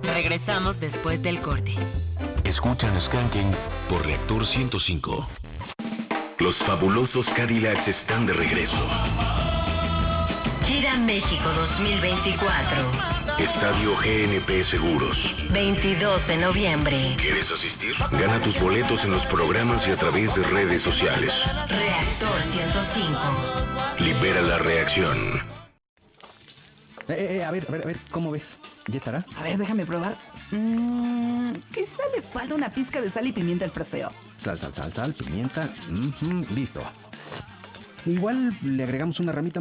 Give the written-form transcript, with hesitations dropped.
Regresamos después del corte. Escuchan Skanking por Reactor 105. Los fabulosos Cadillacs están de regreso. Gira México 2024. Estadio GNP Seguros. 22 de noviembre. ¿Quieres asistir? Gana tus boletos en los programas y a través de redes sociales. Reactor 105. Libera la reacción. A ver, ¿cómo ves? ¿Ya estará? A ver, déjame probar. Quizá le falta una pizca de sal y pimienta al fraseo. Sal, pimienta. Listo. Igual le agregamos una ramita